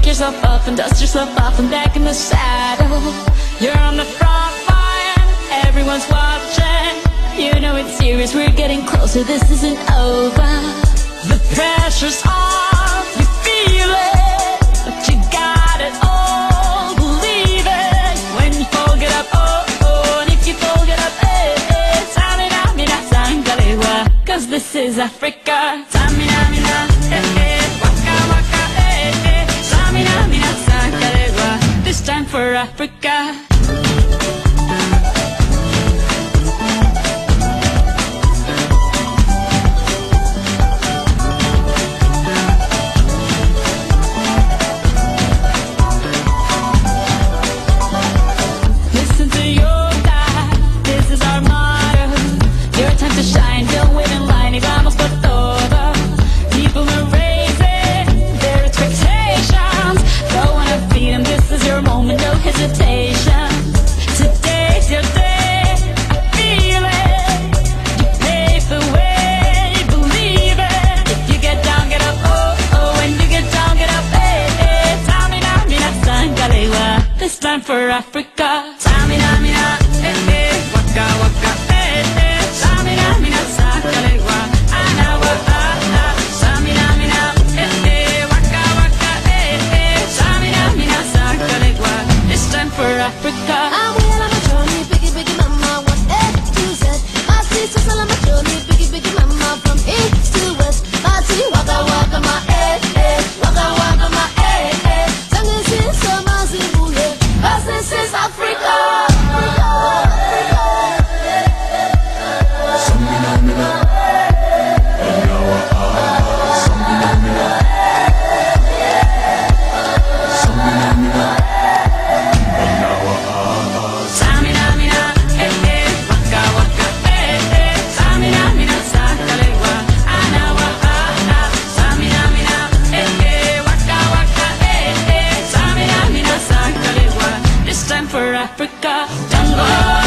yourself up and dust yourself off and back in the saddle. You're on the front line, everyone's watching. You know it's serious, we're getting closer, this isn't over. The pressure's on, you feel it, but you got it all, believe it. When you fold it up, oh, oh, and if you fold it up, eh, eh, Samina, mina, sangalewa, cause this is Africa. Samina, mina, eh, eh, waka, waka, eh, eh, Samina, mina, sangalewa, this time for Africa. Today's your day, I feel it. You pave the way, believe it. If you get down, get up, oh, oh. When you get down, get up, eh, eh. Samina, mina, sangalewa, this time for Africa. Samina, mina, eh, eh, waka, waka, eh, eh. Samina, mina, sangalewa, anawa, ah, ah. Samina, mina, eh, eh, waka, waka, eh, eh. Samina, mina, sangalewa, this time for Africa. I'm well on a journey, biggie, biggie mama, one A to Z. My sisters all on my journey, biggie, biggie mama, from east to west. My tea, waka, waka, my waka, waka, my Sangin' since so mazibu, yeah. Cause this is Africa. For Africa, jungle.